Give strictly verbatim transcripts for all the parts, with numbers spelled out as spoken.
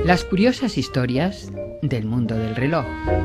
Las curiosas historias del mundo del reloj.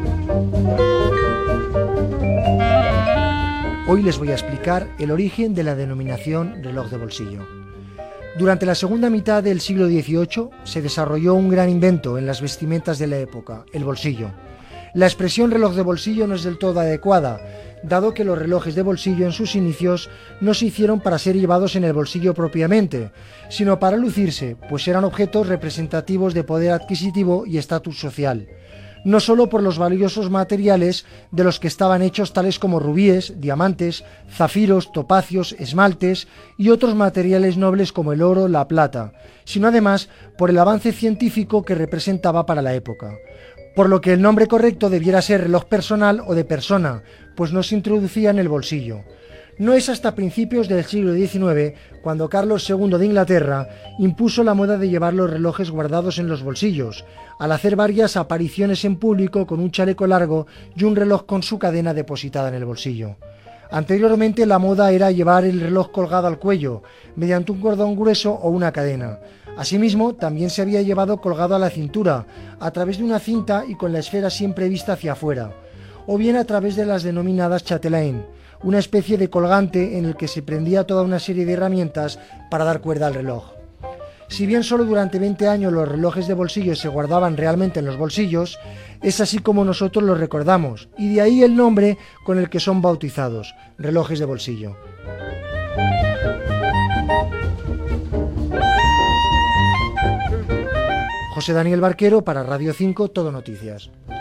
Hoy les voy a explicar el origen de la denominación reloj de bolsillo. Durante la segunda mitad del siglo dieciocho se desarrolló un gran invento en las vestimentas de la época, el bolsillo. La expresión reloj de bolsillo no es del todo adecuada, dado que los relojes de bolsillo en sus inicios no se hicieron para ser llevados en el bolsillo propiamente, sino para lucirse, pues eran objetos representativos de poder adquisitivo y estatus social. No solo por los valiosos materiales de los que estaban hechos, tales como rubíes, diamantes, zafiros, topacios, esmaltes y otros materiales nobles como el oro, la plata, sino además por el avance científico que representaba para la época. Por lo que el nombre correcto debiera ser reloj personal o de persona, pues no se introducía en el bolsillo. No es hasta principios del siglo diecinueve cuando Carlos segundo de Inglaterra impuso la moda de llevar los relojes guardados en los bolsillos, al hacer varias apariciones en público con un chaleco largo y un reloj con su cadena depositada en el bolsillo. Anteriormente la moda era llevar el reloj colgado al cuello, mediante un cordón grueso o una cadena. Asimismo, también se había llevado colgado a la cintura, a través de una cinta y con la esfera siempre vista hacia afuera, o bien a través de las denominadas chatelaine, una especie de colgante en el que se prendía toda una serie de herramientas para dar cuerda al reloj. Si bien solo durante veinte años los relojes de bolsillo se guardaban realmente en los bolsillos, es así como nosotros los recordamos, y de ahí el nombre con el que son bautizados, relojes de bolsillo. José Daniel Barquero para Radio cinco, Todo Noticias.